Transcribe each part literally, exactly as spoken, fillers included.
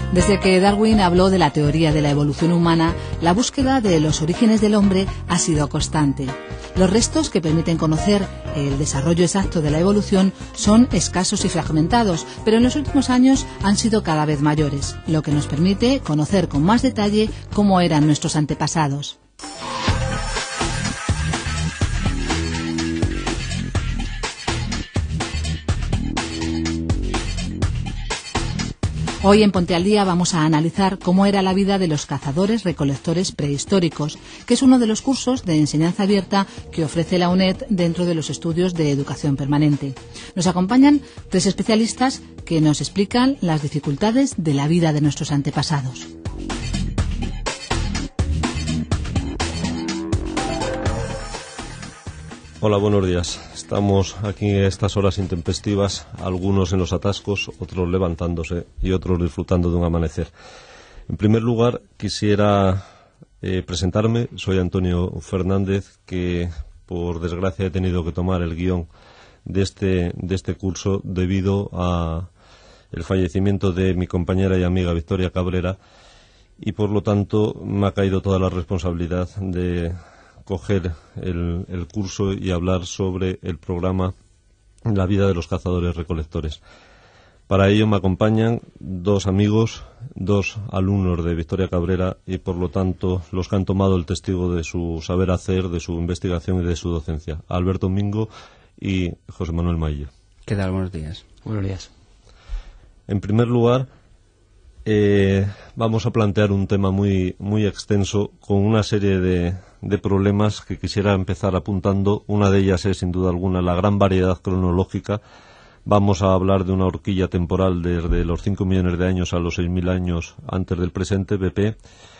Desde que Darwin habló de la teoría de la evolución humana, la búsqueda de los orígenes del hombre ha sido constante. Los restos que permiten conocer el desarrollo exacto de la evolución son escasos y fragmentados, pero en los últimos años han sido cada vez mayores, lo que nos permite conocer con más detalle cómo eran nuestros antepasados. Hoy en Ponte al Día vamos a analizar cómo era la vida de los cazadores-recolectores prehistóricos, que es uno de los cursos de enseñanza abierta que ofrece la UNED dentro de los estudios de educación permanente. Nos acompañan tres especialistas que nos explican las dificultades de la vida de nuestros antepasados. Hola, buenos días. Estamos aquí a estas horas intempestivas, algunos en los atascos, otros levantándose y otros disfrutando de un amanecer. En primer lugar, quisiera eh, presentarme. Soy Antonio Fernández, que por desgracia he tenido que tomar el guión de este, de este curso debido a el fallecimiento de mi compañera y amiga Victoria Cabrera, y por lo tanto me ha caído toda la responsabilidad de coger el, el curso y hablar sobre el programa La vida de los cazadores-recolectores. Para ello me acompañan dos amigos, dos alumnos de Victoria Cabrera y por lo tanto los que han tomado el testigo de su saber hacer, de su investigación y de su docencia. Alberto Mingo y José Manuel Maillo. ¿Qué tal? Buenos días. Buenos días. En primer lugar, eh, vamos a plantear un tema muy, muy extenso con una serie de de problemas que quisiera empezar apuntando. Una de ellas es, sin duda alguna, la gran variedad cronológica. Vamos a hablar de una horquilla temporal desde los cinco millones de años a los seis mil años antes del presente, B P,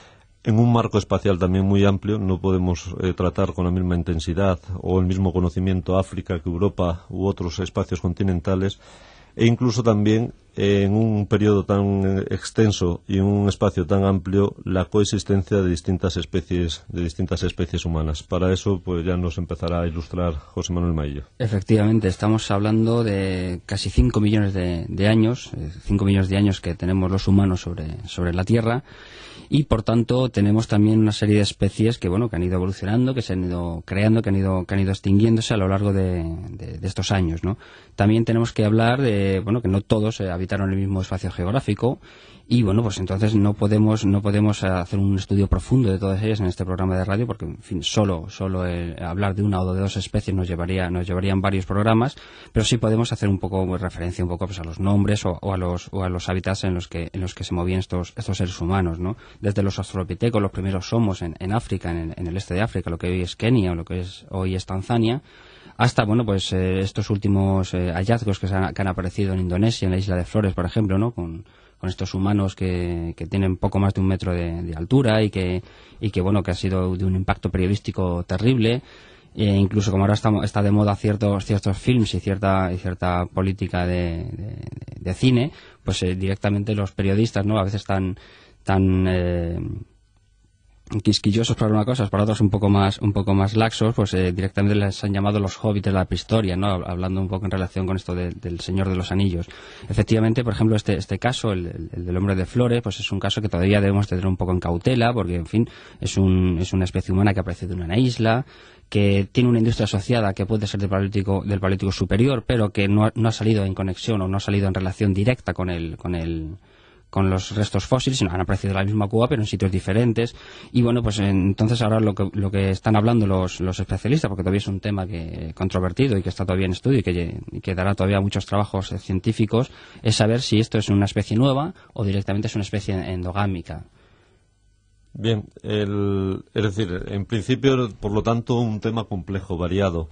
en un marco espacial también muy amplio. No podemos eh, tratar con la misma intensidad o el mismo conocimiento África que Europa u otros espacios continentales, e incluso también eh, en un periodo tan extenso y en un espacio tan amplio la coexistencia de distintas especies de distintas especies humanas. Para eso pues ya nos empezará a ilustrar José Manuel Maillo. Efectivamente, estamos hablando de casi cinco millones de, de años, cinco millones de años que tenemos los humanos sobre, sobre la Tierra. Y por tanto tenemos también una serie de especies que bueno que han ido evolucionando, que se han ido creando, que han ido que han ido extinguiéndose a lo largo de, de, de estos años, ¿no? También tenemos que hablar de bueno que no todos eh, habitaron el mismo espacio geográfico, y bueno pues entonces no podemos no podemos hacer un estudio profundo de todas ellas en este programa de radio, porque en fin solo solo el, hablar de una o de dos especies nos llevaría nos llevarían varios programas, pero sí podemos hacer un poco pues, referencia un poco pues a los nombres o, o a los o a los hábitats en los que en los que se movían estos estos seres humanos, ¿no? Desde los australopitecos, los primeros homos en, en África, en, en el este de África, lo que hoy es Kenia o lo que es, hoy es Tanzania, hasta bueno pues eh, estos últimos eh, hallazgos que, se han, que han aparecido en Indonesia, en la isla de Flores, por ejemplo, ¿no? Con, con estos humanos que, que tienen poco más de un metro de, de altura y que, y que bueno que ha sido de un impacto periodístico terrible. E incluso como ahora está, está de moda ciertos ciertos films y cierta y cierta política de, de, de cine, pues eh, directamente los periodistas no a veces están tan eh, quisquillosos para unas cosas, para otros un poco más un poco más laxos, pues eh, directamente les han llamado los hobbits de la prehistoria, ¿no? Hablando un poco en relación con esto de, del Señor de los Anillos. Efectivamente, por ejemplo, este este caso, el, el del hombre de Flores, pues es un caso que todavía debemos tener un poco en cautela, porque en fin, es un es una especie humana que ha aparecido en una isla, que tiene una industria asociada que puede ser del paleolítico del paleolítico superior, pero que no ha, no ha salido en conexión o no ha salido en relación directa con el con el con los restos fósiles, sino han aparecido en la misma cueva pero en sitios diferentes. Y bueno, pues entonces ahora lo que lo que están hablando los, los especialistas, porque todavía es un tema que controvertido y que está todavía en estudio y que, y que dará todavía muchos trabajos científicos, es saber si esto es una especie nueva o directamente es una especie endogámica. Bien, el, es decir, en principio, por lo tanto, un tema complejo, variado,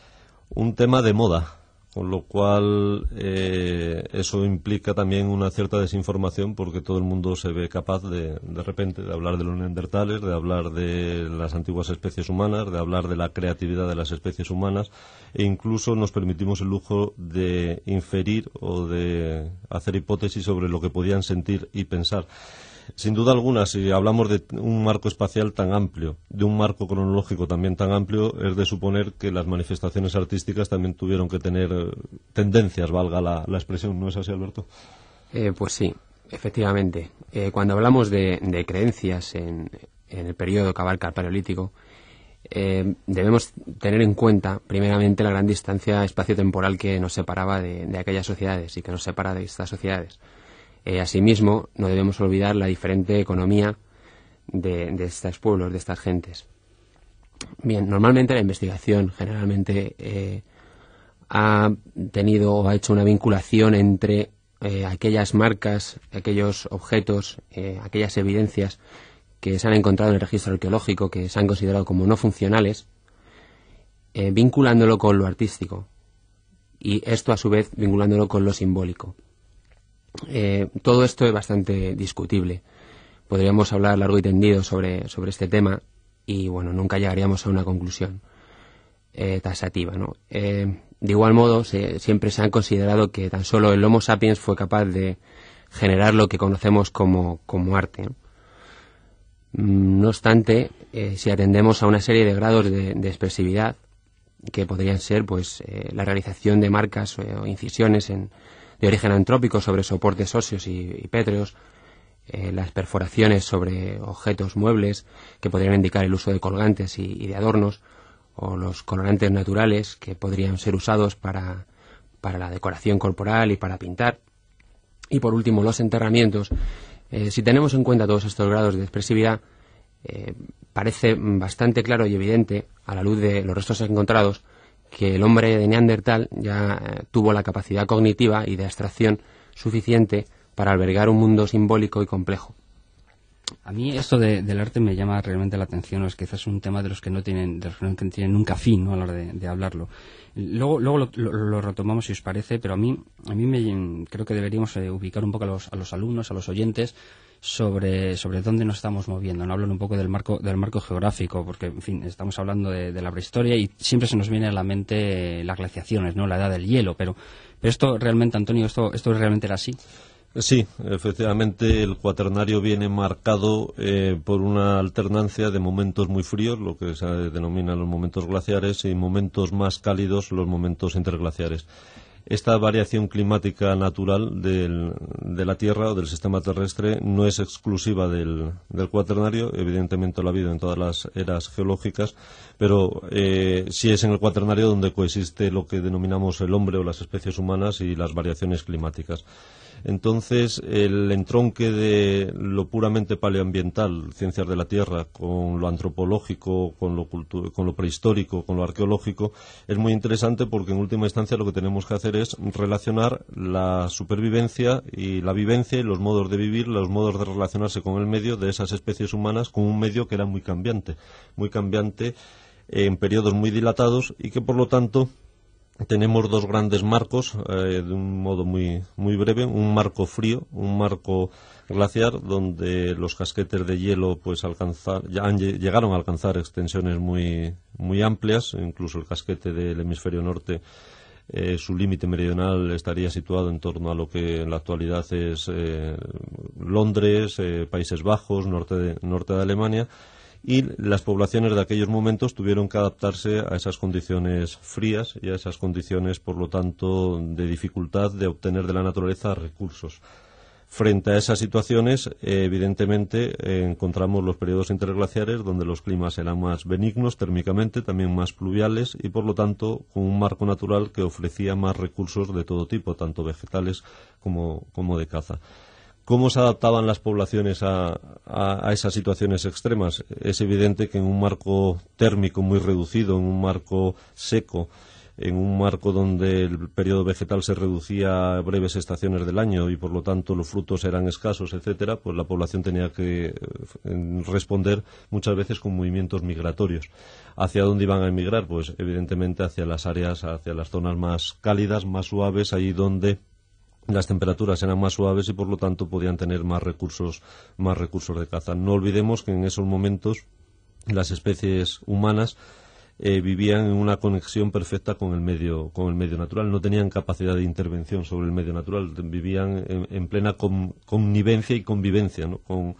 un tema de moda, con lo cual eh, eso implica también una cierta desinformación, porque todo el mundo se ve capaz de, de repente, de hablar de los neandertales, de hablar de las antiguas especies humanas, de hablar de la creatividad de las especies humanas, e incluso nos permitimos el lujo de inferir o de hacer hipótesis sobre lo que podían sentir y pensar. Sin duda alguna, si hablamos de un marco espacial tan amplio, de un marco cronológico también tan amplio, es de suponer que las manifestaciones artísticas también tuvieron que tener tendencias, valga la, la expresión, ¿no es así, Alberto? Eh, pues sí. Efectivamente. Eh, cuando hablamos de, de creencias en, en el periodo que abarca el Paleolítico, eh, debemos tener en cuenta, primeramente, la gran distancia espacio-temporal que nos separaba de, de aquellas sociedades y que nos separa de estas sociedades. Eh, asimismo, no debemos olvidar la diferente economía de, de estos pueblos, de estas gentes. Bien, normalmente la investigación generalmente eh, ha tenido o ha hecho una vinculación entre eh, aquellas marcas, aquellos objetos, eh, aquellas evidencias que se han encontrado en el registro arqueológico, que se han considerado como no funcionales, eh, vinculándolo con lo artístico, y esto a su vez vinculándolo con lo simbólico. Eh, todo esto es bastante discutible. Podríamos hablar largo y tendido sobre, sobre este tema y, bueno, nunca llegaríamos a una conclusión eh, taxativa, ¿no? Eh, de igual modo, se, siempre se ha considerado que tan solo el Homo sapiens fue capaz de generar lo que conocemos como, como arte, ¿no? No obstante, eh, si atendemos a una serie de grados de, de expresividad, que podrían ser pues eh, la realización de marcas eh, o incisiones en, de origen antrópico sobre soportes óseos y, y pétreos, eh, las perforaciones sobre objetos muebles, que podrían indicar el uso de colgantes y, y de adornos, o los colorantes naturales, que podrían ser usados para, para la decoración corporal y para pintar. Y por último, los enterramientos. Eh, si tenemos en cuenta todos estos grados de expresividad, eh, parece bastante claro y evidente, a la luz de los restos encontrados, que el hombre de Neandertal ya eh, tuvo la capacidad cognitiva y de abstracción suficiente para albergar un mundo simbólico y complejo. A mí esto de, del arte me llama realmente la atención, es que quizás es un tema de los que no tienen, de los que no tienen nunca fin, ¿no?, a la hora de, de hablarlo. Luego, luego lo, lo, lo retomamos si os parece, pero a mí, a mí me, creo que deberíamos eh, ubicar un poco a los, a los alumnos, a los oyentes, sobre, sobre dónde nos estamos moviendo, ¿no? Hablan un poco del marco, del marco geográfico, porque, en fin, estamos hablando de, de la prehistoria y siempre se nos viene a la mente eh, las glaciaciones, ¿no?, la edad del hielo, pero, pero esto realmente, Antonio, esto, esto realmente era así. Sí, efectivamente el cuaternario viene marcado eh, por una alternancia de momentos muy fríos, lo que se denomina los momentos glaciares, y momentos más cálidos, los momentos interglaciares. Esta variación climática natural del, de la Tierra o del sistema terrestre no es exclusiva del, del cuaternario, evidentemente lo ha habido en todas las eras geológicas, pero eh, sí es en el cuaternario donde coexiste lo que denominamos el hombre o las especies humanas y las variaciones climáticas. Entonces, el entronque de lo puramente paleoambiental, ciencias de la Tierra, con lo antropológico, con lo, cultu- con lo prehistórico, con lo arqueológico, es muy interesante porque en última instancia lo que tenemos que hacer es relacionar la supervivencia y la vivencia y los modos de vivir, los modos de relacionarse con el medio de esas especies humanas con un medio que era muy cambiante, muy cambiante en periodos muy dilatados y que por lo tanto tenemos dos grandes marcos, eh, de un modo muy muy breve, un marco frío, un marco glaciar, donde los casquetes de hielo pues alcanzar, ya han, llegaron a alcanzar extensiones muy muy amplias, incluso el casquete del hemisferio norte, eh, su límite meridional estaría situado en torno a lo que en la actualidad es eh, Londres, eh, Países Bajos, norte de, norte de Alemania. Y las poblaciones de aquellos momentos tuvieron que adaptarse a esas condiciones frías y a esas condiciones, por lo tanto, de dificultad de obtener de la naturaleza recursos. Frente a esas situaciones, eh, evidentemente, eh, encontramos los periodos interglaciares, donde los climas eran más benignos térmicamente, también más pluviales y, por lo tanto, con un marco natural que ofrecía más recursos de todo tipo, tanto vegetales como, como de caza. ¿Cómo se adaptaban las poblaciones a, a, a esas situaciones extremas? Es evidente que en un marco térmico muy reducido, en un marco seco, en un marco donde el periodo vegetal se reducía a breves estaciones del año y por lo tanto los frutos eran escasos, etcétera, pues la población tenía que responder muchas veces con movimientos migratorios. ¿Hacia dónde iban a emigrar? Pues evidentemente hacia las áreas, hacia las zonas más cálidas, más suaves, ahí donde las temperaturas eran más suaves y por lo tanto podían tener más recursos, más recursos de caza. No olvidemos que en esos momentos las especies humanas eh, vivían en una conexión perfecta con el medio, con el medio natural, no tenían capacidad de intervención sobre el medio natural, vivían en, en plena con, connivencia y convivencia, ¿no?, con,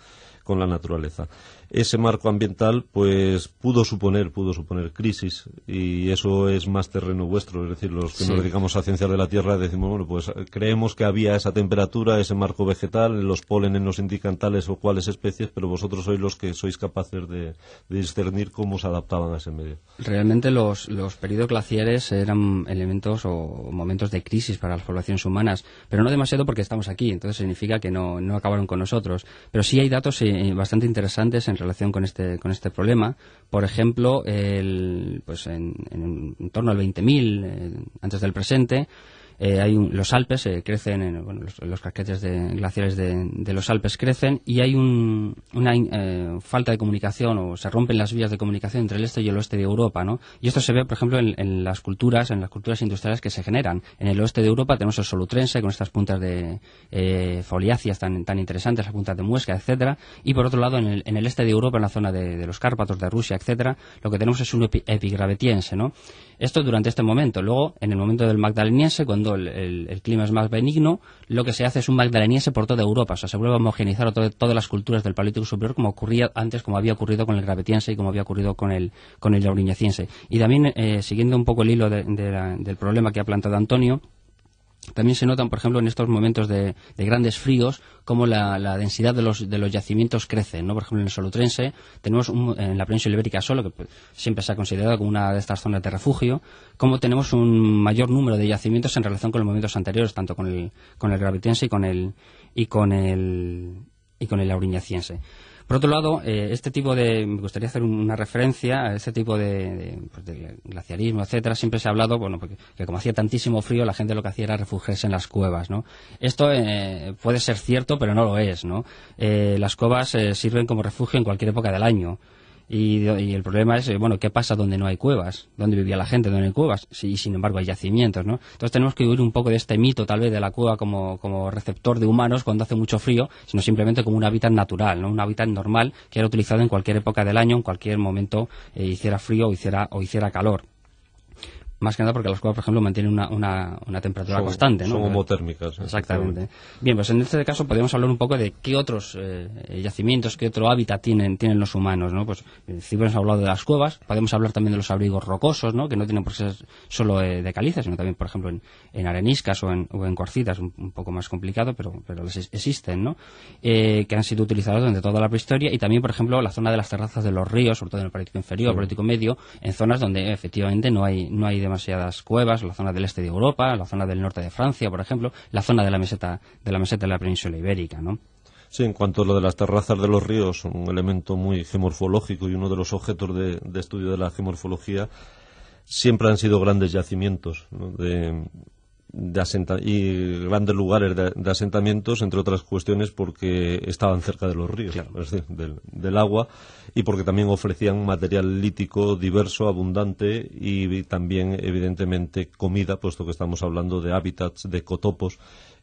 con la naturaleza. Ese marco ambiental pues pudo suponer pudo suponer crisis, y eso es más terreno vuestro, es decir, los que sí. nos dedicamos a ciencias de la Tierra decimos, bueno, pues creemos que había esa temperatura, ese marco vegetal, los pólenes nos indican tales o cuales especies, pero vosotros sois los que sois capaces de, de discernir cómo se adaptaban a ese medio. Realmente los, los períodos glaciares eran elementos o momentos de crisis para las poblaciones humanas, pero no demasiado porque estamos aquí, entonces significa que no, no acabaron con nosotros. Pero sí hay datos eh, bastante interesantes en relación con este, con este problema. Por ejemplo, el, pues en, en, en torno al veinte mil, eh, antes del presente, Eh, hay un, los Alpes eh, crecen, en, bueno, los, los casquetes de, glaciares de, de los Alpes crecen, y hay un, una eh, falta de comunicación, o se rompen las vías de comunicación entre el este y el oeste de Europa, ¿no? Y esto se ve, por ejemplo, en, en las culturas, en las culturas industriales que se generan. En el oeste de Europa tenemos el solutrense con estas puntas de eh, foliáceas tan, tan interesantes, las puntas de muesca, etcétera. Y por otro lado, en el, en el este de Europa, en la zona de, de los Cárpatos, de Rusia, etcétera, lo que tenemos es un epi, epigravetiense, ¿no? Esto durante este momento. Luego, en el momento del magdaleniense, cuando el, el, el clima es más benigno, lo que se hace es un magdaleniense por toda Europa. O sea, se vuelve a homogeneizar todo, todas las culturas del Paleolítico Superior, como ocurría antes, como había ocurrido con el gravetiense y como había ocurrido con el, con el lauriñeciense. Y también, eh, siguiendo un poco el hilo de, de la, del problema que ha planteado Antonio, también se notan, por ejemplo, en estos momentos de, de grandes fríos, cómo la, la densidad de los, de los yacimientos crece, ¿no? Por ejemplo, en el solutrense tenemos un, en la península ibérica solo, que pues, siempre se ha considerado como una de estas zonas de refugio, cómo tenemos un mayor número de yacimientos en relación con los momentos anteriores, tanto con el, con el gravetiense y con el, y con el, y con el lauriñeciense. Por otro lado, eh, este tipo de, me gustaría hacer una referencia a este tipo de, de, pues de glaciarismo, etcétera. Siempre se ha hablado, bueno, porque que como hacía tantísimo frío, la gente lo que hacía era refugiarse en las cuevas, ¿no? Esto eh, puede ser cierto, pero no lo es, ¿no? Eh, las cuevas eh, sirven como refugio en cualquier época del año. Y, y el problema es, bueno, ¿qué pasa donde no hay cuevas? ¿Dónde vivía la gente? ¿Dónde no hay cuevas? Sí, y sin embargo hay yacimientos, ¿no? Entonces tenemos que huir un poco de este mito, tal vez, de la cueva como, como receptor de humanos cuando hace mucho frío, sino simplemente como un hábitat natural, ¿no? Un hábitat normal que era utilizado en cualquier época del año, en cualquier momento, eh, hiciera frío o hiciera, o hiciera calor. Más que nada porque las cuevas, por ejemplo, mantienen una, una, una temperatura son, constante, ¿no? Son homotérmicas. Exactamente. Bien, pues en este caso podemos hablar un poco de qué otros eh, yacimientos, qué otro hábitat tienen, tienen los humanos, ¿no? Pues si hemos hablado de las cuevas, podemos hablar también de los abrigos rocosos, ¿no? Que no tienen por qué ser solo eh, de caliza, sino también, por ejemplo, en, en areniscas o en, o en corcitas, un, un poco más complicado, pero, pero existen, ¿no? Eh, que han sido utilizados durante toda la prehistoria, y también, por ejemplo, la zona de las terrazas de los ríos, sobre todo en el Paleolítico inferior, el Paleolítico medio, en zonas donde efectivamente no hay, no hay demasiadas cuevas, la zona del este de Europa, la zona del norte de Francia, por ejemplo, la zona de la meseta de la meseta de la península ibérica, ¿no? Sí, en cuanto a lo de las terrazas de los ríos, un elemento muy geomorfológico y uno de los objetos de, de estudio de la geomorfología, siempre han sido grandes yacimientos, ¿no? de, de asenta y grandes lugares de, de asentamientos, entre otras cuestiones porque estaban cerca de los ríos, claro. Es decir, del, del agua, y porque también ofrecían material lítico diverso, abundante, y también evidentemente comida, puesto que estamos hablando de hábitats, de ecotopos,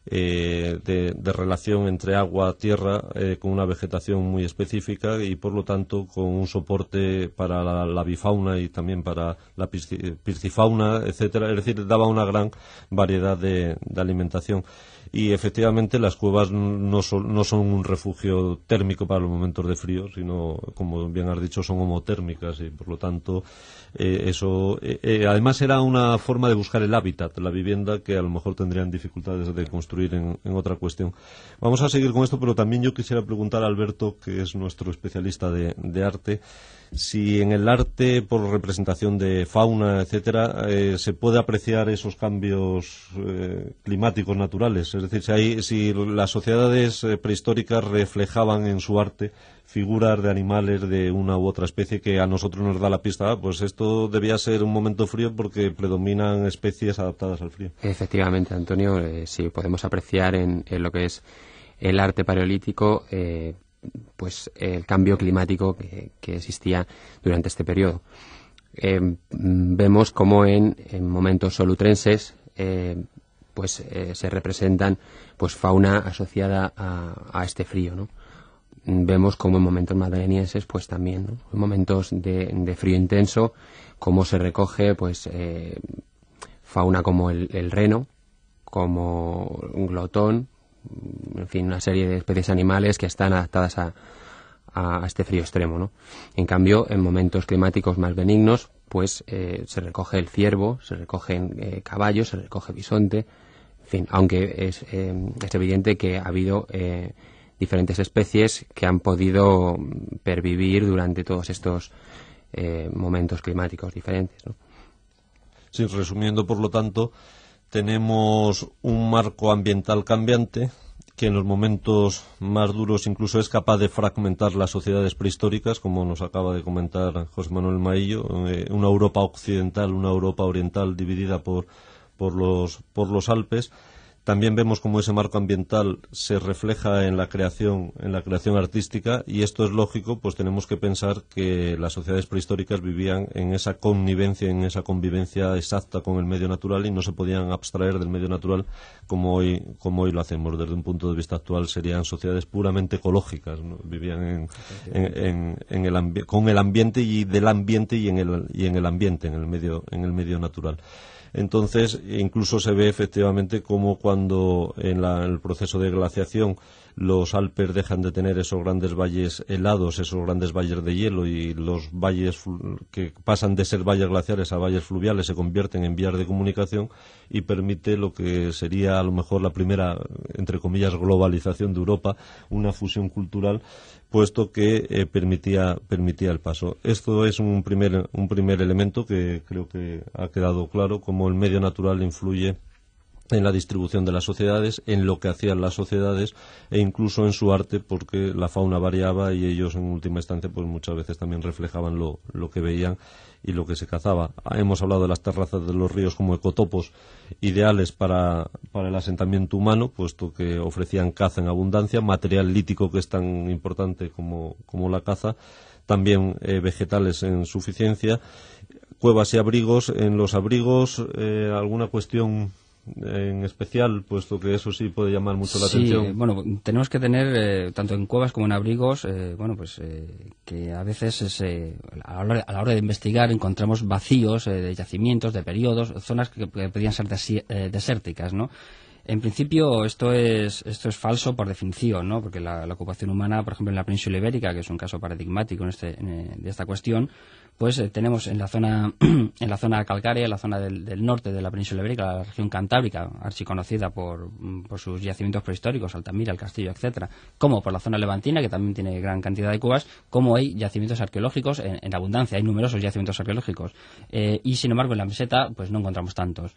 eh, de, de relación entre agua, tierra, eh, con una vegetación muy específica y por lo tanto con un soporte para la, la bifauna y también para la pisci, piscifauna, etcétera. Es decir, daba una gran variedad de, de alimentación. Y efectivamente las cuevas no son, no son un refugio térmico para los momentos de frío, sino, como bien has dicho, son homotérmicas y por lo tanto eh, eso eh, eh, además era una forma de buscar el hábitat, la vivienda, que a lo mejor tendrían dificultades de construir en, en otra cuestión. Vamos a seguir con esto, pero también yo quisiera preguntar a Alberto, que es nuestro especialista de, de arte, si en el arte, por representación de fauna, etcétera, eh, se puede apreciar esos cambios eh, climáticos naturales. Es decir, si, hay, si las sociedades eh, prehistóricas reflejaban en su arte figuras de animales de una u otra especie que a nosotros nos da la pista, ah, pues esto debía ser un momento frío porque predominan especies adaptadas al frío. Efectivamente, Antonio, eh, sí, podemos apreciar en, en lo que es el arte paleolítico eh, pues el cambio climático que, que existía durante este periodo. Eh, vemos como en, en momentos solutrenses eh, pues eh, se representan pues fauna asociada a, a este frío, ¿no? Vemos como en momentos magdalenienses pues también, ¿no? En momentos de, de frío intenso, como se recoge pues eh, fauna como el, el reno, como un glotón, en fin, una serie de especies animales que están adaptadas a, a, a este frío extremo, ¿no? En cambio, en momentos climáticos más benignos, pues eh, se recoge el ciervo, se recogen eh, caballos, se recoge bisonte, en fin, aunque es, eh, es evidente que ha habido eh, diferentes especies que han podido pervivir durante todos estos eh, momentos climáticos diferentes, ¿no? Sí, resumiendo, por lo tanto, tenemos un marco ambiental cambiante que en los momentos más duros incluso es capaz de fragmentar las sociedades prehistóricas, como nos acaba de comentar José Manuel Maillo, eh, una Europa occidental, una Europa oriental dividida por, por, los, por los Alpes. También vemos cómo ese marco ambiental se refleja en la creación, en la creación artística, y esto es lógico, pues tenemos que pensar que las sociedades prehistóricas vivían en esa connivencia, en esa convivencia exacta con el medio natural y no se podían abstraer del medio natural como hoy, como hoy lo hacemos. Desde un punto de vista actual serían sociedades puramente ecológicas, ¿no? Vivían en, en, en, en el ambi- con el ambiente y del ambiente y en el, y en el ambiente, en el medio, en el medio natural. Entonces, incluso se ve efectivamente como cuando en la, el proceso de glaciación los Alpes dejan de tener esos grandes valles helados, esos grandes valles de hielo, y los valles que pasan de ser valles glaciares a valles fluviales se convierten en vías de comunicación, y permite lo que sería a lo mejor la primera, entre comillas, globalización de Europa, una fusión cultural, puesto que eh, permitía, permitía el paso. Esto es un primer, un primer elemento que creo que ha quedado claro, cómo el medio natural influye en la distribución de las sociedades, en lo que hacían las sociedades e incluso en su arte, porque la fauna variaba y ellos en última instancia pues muchas veces también reflejaban lo, lo que veían y lo que se cazaba. Hemos hablado de las terrazas de los ríos como ecotopos ideales para, para el asentamiento humano, puesto que ofrecían caza en abundancia, material lítico que es tan importante como, como la caza, también eh, vegetales en suficiencia, cuevas y abrigos. En los abrigos, eh, alguna cuestión en especial, puesto que eso sí puede llamar mucho la sí, atención. Eh, bueno, tenemos que tener, eh, tanto en cuevas como en abrigos, eh, bueno, pues eh, que a veces es, eh, a, la hora, a la hora de investigar encontramos vacíos eh, de yacimientos, de periodos, zonas que, que podían ser desi- eh, desérticas, ¿no? En principio esto es esto es falso por definición, ¿no? Porque la, la ocupación humana, por ejemplo, en la península ibérica, que es un caso paradigmático en este, en, de esta cuestión, pues eh, tenemos en la zona en la zona calcárea, en la zona del, del norte de la península ibérica, la región cantábrica, archiconocida por, por sus yacimientos prehistóricos, Altamira, el Castillo, etcétera, como por la zona levantina, que también tiene gran cantidad de cuevas, como hay yacimientos arqueológicos en, en abundancia, hay numerosos yacimientos arqueológicos, eh, y sin embargo en la meseta pues no encontramos tantos.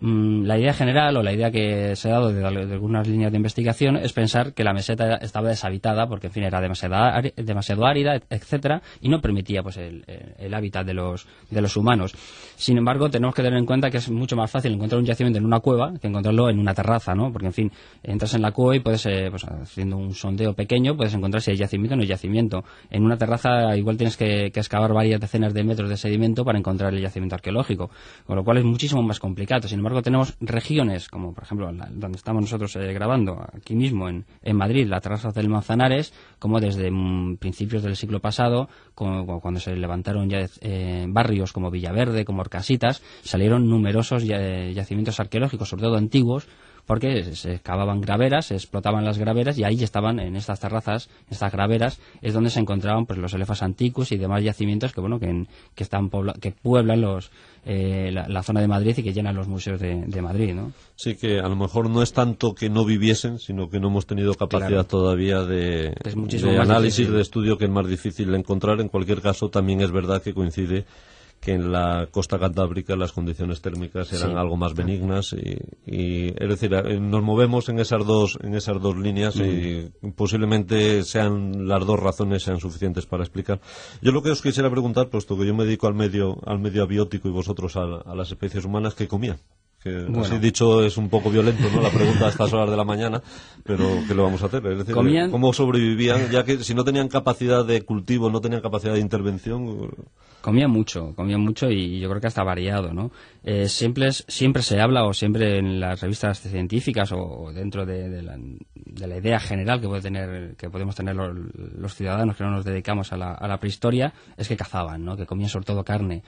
La idea general, o la idea que se ha dado de, de algunas líneas de investigación, es pensar que la meseta estaba deshabitada porque, en fin, era demasiado, demasiado árida, etcétera, y no permitía pues el, el hábitat de los, de los humanos. Sin embargo, tenemos que tener en cuenta que es mucho más fácil encontrar un yacimiento en una cueva que encontrarlo en una terraza, ¿no? Porque, en fin, entras en la cueva y puedes, eh, pues, haciendo un sondeo pequeño, puedes encontrar si hay yacimiento o no hay yacimiento. En una terraza igual tienes que, que excavar varias decenas de metros de sedimento para encontrar el yacimiento arqueológico, con lo cual es muchísimo más complicado. Sin embargo, tenemos regiones, como por ejemplo la, donde estamos nosotros eh, grabando, aquí mismo en, en Madrid, la terraza del Manzanares, como desde mm, principios del siglo pasado, como, como cuando se levantaron ya eh, barrios como Villaverde, como Orcasitas, salieron numerosos ya, yacimientos arqueológicos, sobre todo antiguos, porque se excavaban graveras, se explotaban las graveras, y ahí estaban, en estas terrazas, estas graveras, es donde se encontraban pues los Elephas anticus y demás yacimientos que bueno que, en, que están pobla, que pueblan los eh, la, la zona de Madrid y que llenan los museos de, de Madrid, ¿no? Sí, que a lo mejor no es tanto que no viviesen, sino que no hemos tenido capacidad claro. todavía de, de análisis, difícil. de estudio, que es más difícil de encontrar. En cualquier caso, también es verdad que coincide que en la costa cantábrica las condiciones térmicas eran sí. algo más benignas y, y es decir, nos movemos en esas dos en esas dos líneas mm. y posiblemente sean las dos razones sean suficientes para explicar. Yo lo que os quisiera preguntar, puesto que yo me dedico al medio al medio abiótico y vosotros a, a las especies humanas, ¿qué comían? Que bueno. Así dicho es un poco violento, ¿no? La pregunta a estas horas de la mañana, pero ¿qué le vamos a hacer? Es decir, ¿Comían? ¿cómo sobrevivían? Ya que si no tenían capacidad de cultivo, no tenían capacidad de intervención. Comían mucho, comían mucho y yo creo que hasta variado, ¿no? Eh, siempre, siempre se habla, o siempre en las revistas científicas o dentro de, de, la, de la idea general que puede tener, que podemos tener los, los ciudadanos que no nos dedicamos a la, a la prehistoria, es que cazaban, ¿no? Que comían sobre todo carne.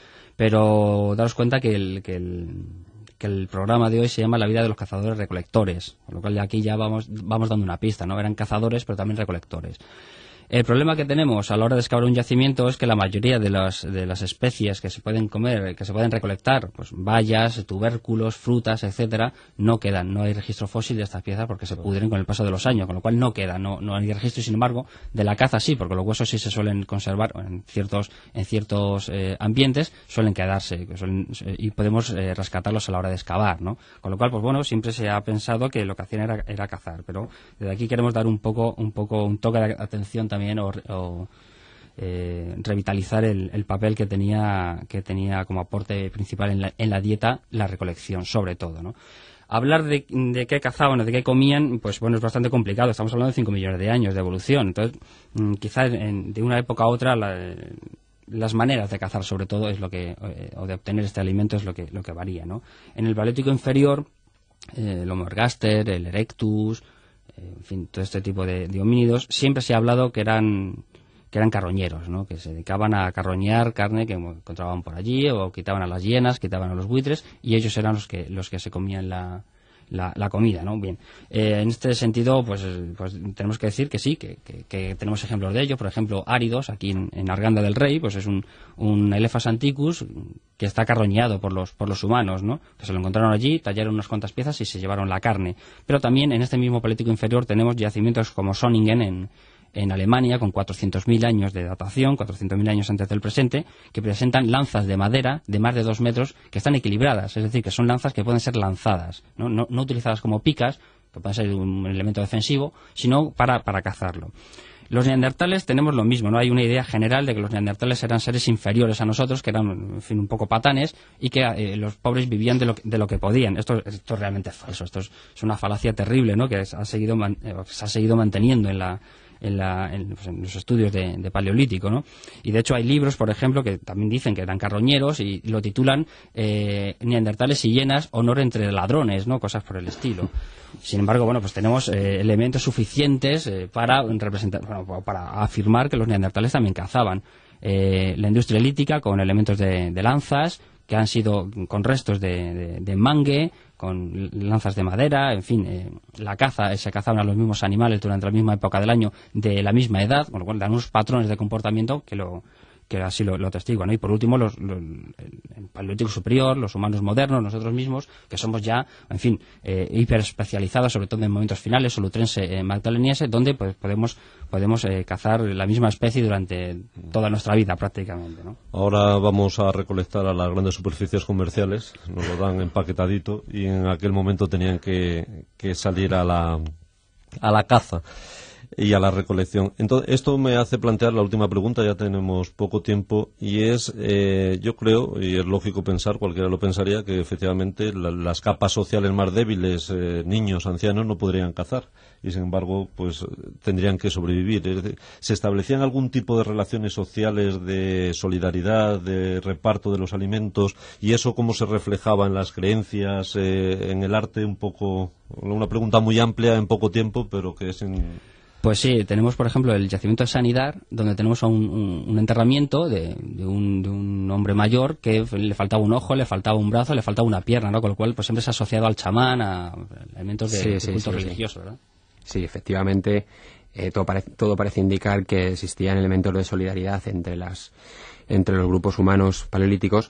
Pero daros cuenta que el, que el que el programa de hoy se llama La vida de los cazadores recolectores, con lo cual aquí ya vamos vamos dando una pista, ¿no? Eran cazadores pero también recolectores. El problema que tenemos a la hora de excavar un yacimiento es que la mayoría de las, de las especies que se pueden comer, que se pueden recolectar, pues bayas, tubérculos, frutas, etcétera, no quedan. No hay registro fósil de estas piezas porque se pudren con el paso de los años, con lo cual no queda, no, no hay registro. Sin embargo, de la caza sí, porque los huesos sí se suelen conservar en ciertos, en ciertos eh, ambientes, suelen quedarse suelen, y podemos eh, rescatarlos a la hora de excavar, ¿no? Con lo cual, pues bueno, siempre se ha pensado que lo que hacían era, era cazar, pero desde aquí queremos dar un poco, un poco, un toque de atención también o, o eh, revitalizar el, el papel que tenía, que tenía como aporte principal en la, en la dieta la recolección, sobre todo, ¿no? Hablar de, de qué cazaban o de qué comían, pues bueno, es bastante complicado. Estamos hablando de cinco millones de años de evolución. Entonces, mmm, quizás en, de una época a otra la, las maneras de cazar, sobre todo, es lo que eh, o de obtener este alimento es lo que lo que varía, ¿no? En el Paleolítico inferior, eh, el Homo ergaster, el Erectus, eh, en fin, todo este tipo de, de homínidos, siempre se ha hablado que eran que eran carroñeros, ¿no? Que se dedicaban a carroñar carne que encontraban por allí, o quitaban a las hienas, quitaban a los buitres, y ellos eran los que los que se comían la, la, la comida, ¿no? Bien, eh, en este sentido, pues, pues tenemos que decir que sí, que, que, que tenemos ejemplos de ello. Por ejemplo, áridos, aquí en, en Arganda del Rey, pues es un, un Elephas antiquus que está carroñado por los por los humanos, ¿no? Que se lo encontraron allí, tallaron unas cuantas piezas y se llevaron la carne. Pero también en este mismo Paleolítico inferior tenemos yacimientos como Sonningen en en Alemania, con cuatrocientos mil años de datación, cuatrocientos mil años antes del presente, que presentan lanzas de madera de más de dos metros que están equilibradas, es decir, que son lanzas que pueden ser lanzadas, no, no, no utilizadas como picas, que pueden ser un elemento defensivo, sino para, para cazarlo. Los neandertales tenemos lo mismo, ¿no? Hay una idea general de que los neandertales eran seres inferiores a nosotros, que eran, en fin, un poco patanes, y que eh, los pobres vivían de lo, de lo que podían. Esto, esto es realmente falso, esto es, es una falacia terrible, ¿no? Que es, ha seguido man, eh, se ha seguido manteniendo en la En, la, en, pues en los estudios de, de Paleolítico, ¿no? Y de hecho hay libros, por ejemplo, que también dicen que eran carroñeros y lo titulan eh, Neandertales y hienas, honor entre ladrones, ¿no? Cosas por el estilo. Sin embargo, bueno, pues tenemos eh, elementos suficientes eh, para representar, bueno, para afirmar que los neandertales también cazaban. Eh, la industria lítica con elementos de, de lanzas que han sido con restos de, de, de mangue, con lanzas de madera, en fin, eh, la caza, se cazaban a los mismos animales durante la misma época del año de la misma edad, con lo cual dan unos patrones de comportamiento que lo que así lo, lo atestiguan, ¿no? Y por último, los, los, el Paleolítico superior, los humanos modernos, nosotros mismos, que somos ya, en fin, eh, hiperespecializados, sobre todo en momentos finales, solutrense, eh, magdaleniense, donde pues, podemos, podemos eh, cazar la misma especie durante toda nuestra vida prácticamente, ¿no? Ahora vamos a recolectar a las grandes superficies comerciales, nos lo dan empaquetadito, y en aquel momento tenían que, que salir a la, a la caza y a la recolección. Entonces, esto me hace plantear la última pregunta, ya tenemos poco tiempo, y es, eh, yo creo, y es lógico pensar, cualquiera lo pensaría, que efectivamente la, las capas sociales más débiles, eh, niños, ancianos, no podrían cazar, y sin embargo, pues tendrían que sobrevivir. Es decir, ¿se establecían algún tipo de relaciones sociales de solidaridad, de reparto de los alimentos, y eso cómo se reflejaba en las creencias, eh, en el arte? Un poco, una pregunta muy amplia en poco tiempo, pero que es en... Pues sí, tenemos, por ejemplo, el yacimiento de Sanidad, donde tenemos un, un, un enterramiento de, de, un, de un hombre mayor que le faltaba un ojo, le faltaba un brazo, le faltaba una pierna, ¿no? Con lo cual, pues siempre se ha asociado al chamán, a elementos de, sí, de sí, culto sí, religioso, sí. ¿verdad? Sí, efectivamente, eh, todo, parece, todo parece indicar que existían elementos de solidaridad entre, las, entre los grupos humanos paleolíticos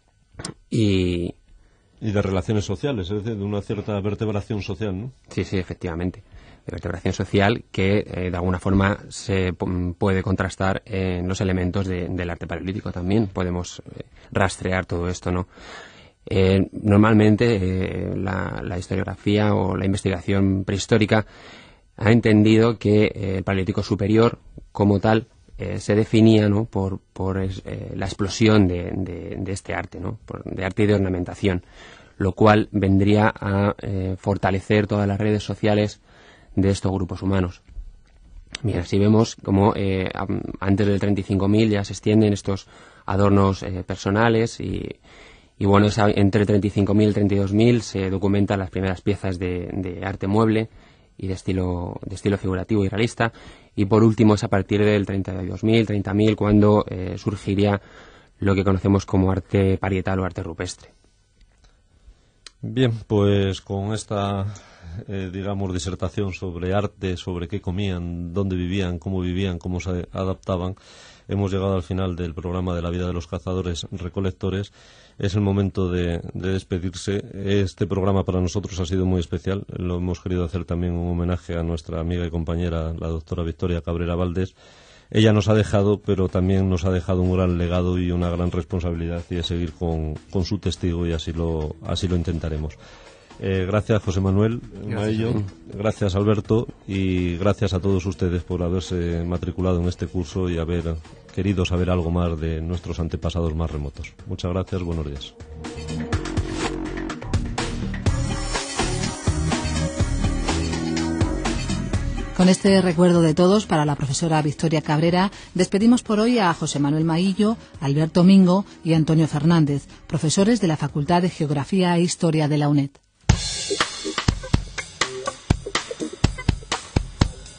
y... Y de relaciones sociales, es decir, de una cierta vertebración social, ¿no? Sí, sí, efectivamente. De vertebración social que eh, de alguna forma se puede contrastar en los elementos de, del arte paleolítico también. Podemos eh, rastrear todo esto, ¿no? Eh, normalmente eh, la, la historiografía o la investigación prehistórica ha entendido que eh, el Paleolítico superior como tal eh, se definía, ¿no? por, por eh, la explosión de, de, de este arte, ¿no? Por, de arte y de ornamentación, lo cual vendría a eh, fortalecer todas las redes sociales de estos grupos humanos. Bien, así vemos como eh, antes del treinta y cinco mil ya se extienden estos adornos eh, personales y, y bueno, esa, entre treinta y cinco mil y treinta y dos mil se documentan las primeras piezas de, de arte mueble y de estilo, de estilo figurativo y realista, y por último es a partir del treinta y dos mil, treinta mil cuando eh, surgiría lo que conocemos como arte parietal o arte rupestre. Bien, pues con esta, eh, digamos, disertación sobre arte, sobre qué comían, dónde vivían, cómo vivían, cómo se adaptaban, hemos llegado al final del programa de la vida de los cazadores recolectores. Es el momento de, de despedirse. Este programa para nosotros ha sido muy especial. Lo hemos querido hacer también un homenaje a nuestra amiga y compañera, la doctora Victoria Cabrera Valdés. Ella nos ha dejado, pero también nos ha dejado un gran legado y una gran responsabilidad, y de seguir con, con su testigo, y así lo, así lo intentaremos. Eh, gracias, José Manuel Maillo, gracias, Alberto, y gracias a todos ustedes por haberse matriculado en este curso y haber querido saber algo más de nuestros antepasados más remotos. Muchas gracias, buenos días. Con este recuerdo de todos para la profesora Victoria Cabrera, despedimos por hoy a José Manuel Maillo, Alberto Mingo y Antonio Fernández, profesores de la Facultad de Geografía e Historia de la UNED.